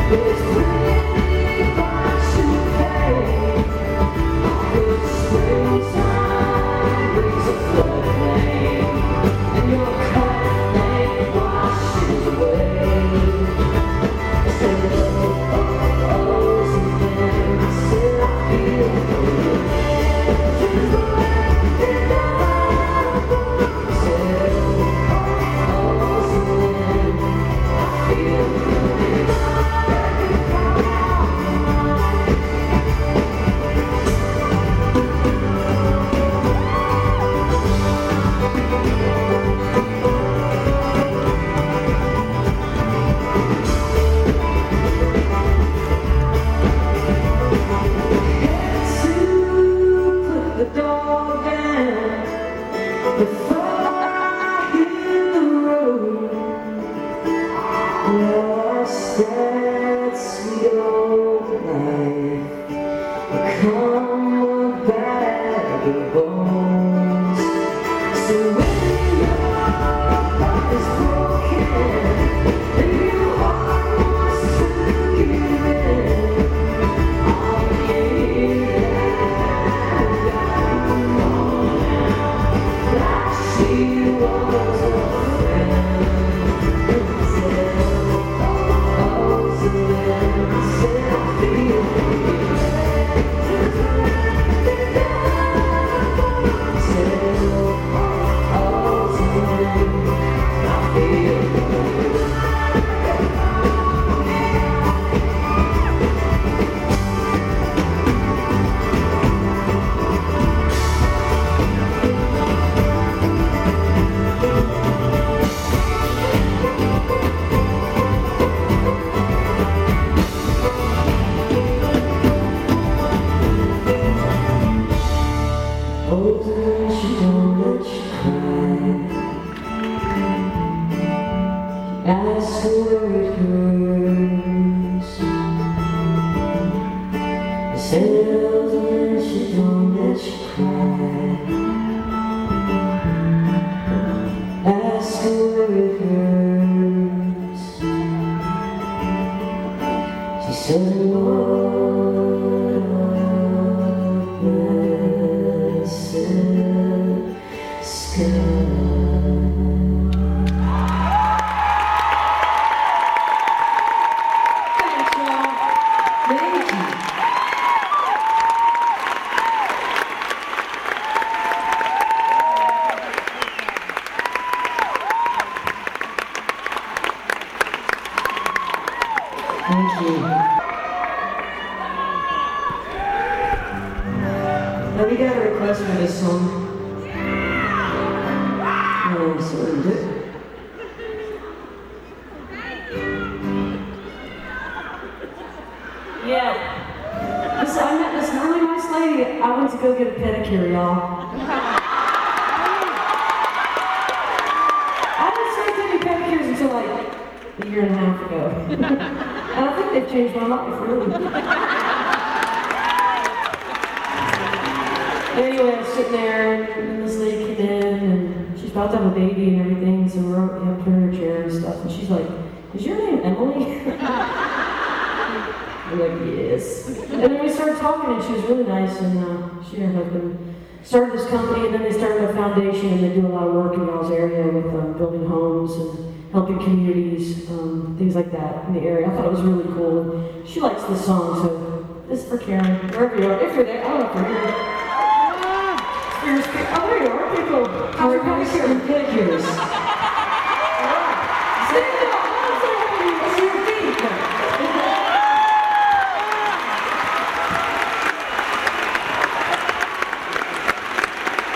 Started this company, and then they started a foundation, and they do a lot of work in y'all's area with building homes and helping communities, things like that in the area. I thought it was really cool. She likes this song, so this is for Karen, wherever you are. If you're there, I don't know if you're here. Oh, there you are, people. How's your pedicures?